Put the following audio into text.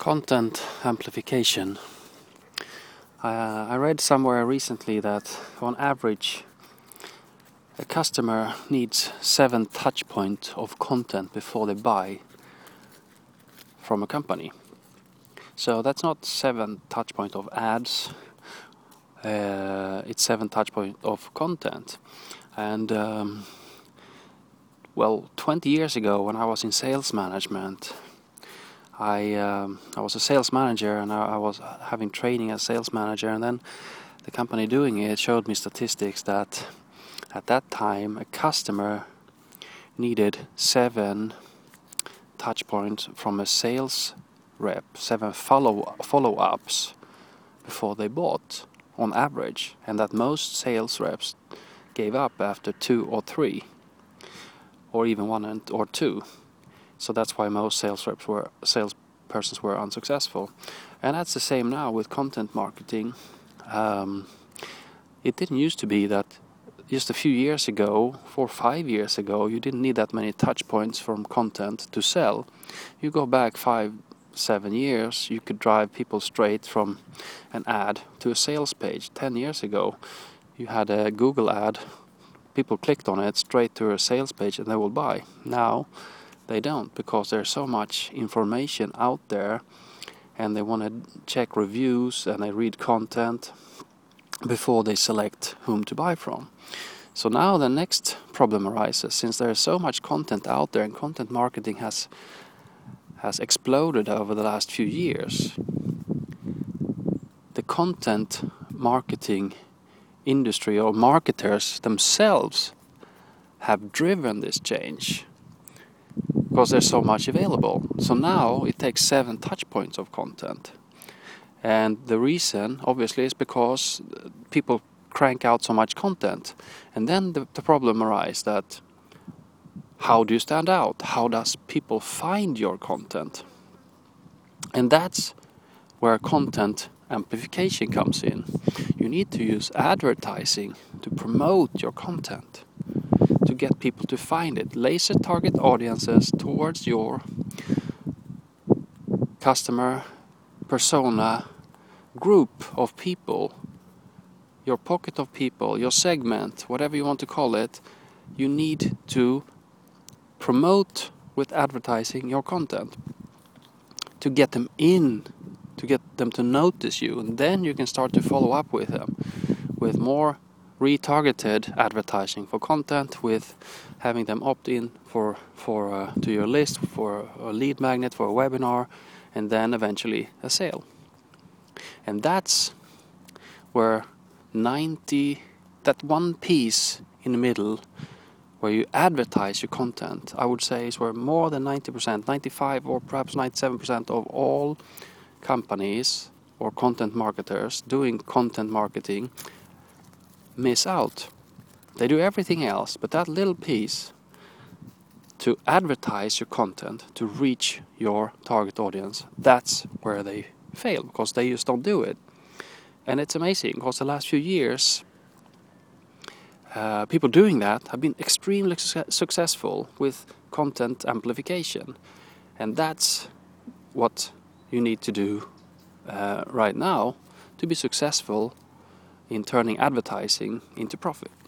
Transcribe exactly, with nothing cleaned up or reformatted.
Content amplification. Uh, I read somewhere recently that on average a customer needs seven touch points of content before they buy from a company. So that's not seven touch points of ads, uh, it's seven touch points of content. And um, well, twenty years ago when I was in sales management, I um, I was a sales manager and I, I was having training as sales manager, and then the company doing it showed me statistics that at that time a customer needed seven touch points from a sales rep, seven follow follow-ups before they bought on average, and that most sales reps gave up after two or three, or even one and, or two. So that's why most sales reps were salespersons were unsuccessful, and that's the same now with content marketing. Um, it didn't used to be that just a few years ago, four or five years ago, you didn't need that many touch points from content to sell. You go back five, seven years, you could drive people straight from an ad to a sales page. Ten years ago, you had a Google ad, people clicked on it straight to a sales page and they will buy. Now they don't, because there's so much information out there and they want to check reviews and they read content before they select whom to buy from. So now the next problem arises, since there is so much content out there and content marketing has has exploded over the last few years. The content marketing industry or marketers themselves have driven this change because there's so much available. So now it takes seven touch points of content. And the reason, obviously, is because people crank out so much content. And then the, the problem arises that how do you stand out? How does people find your content? And that's where content amplification comes in. You need to use advertising to promote your content, to get people to find it. Laser target audiences towards your customer persona group of people, your pocket of people, your segment, whatever you want to call it. You need to promote with advertising your content to get them in, to get them to notice you, and then you can start to follow up with them with more retargeted advertising for content, with having them opt in for for uh, to your list, for a lead magnet, for a webinar, and then eventually a sale. And that's where ninety, that one piece in the middle where you advertise your content, I would say is where more than ninety percent, ninety-five or perhaps ninety-seven percent of all companies or content marketers doing content marketing miss out. They do everything else, but that little piece to advertise your content, to reach your target audience, that's where they fail, because they just don't do it. And it's amazing, because the last few years uh, people doing that have been extremely su- successful with content amplification. And that's what you need to do uh, right now to be successful in turning advertising into profit.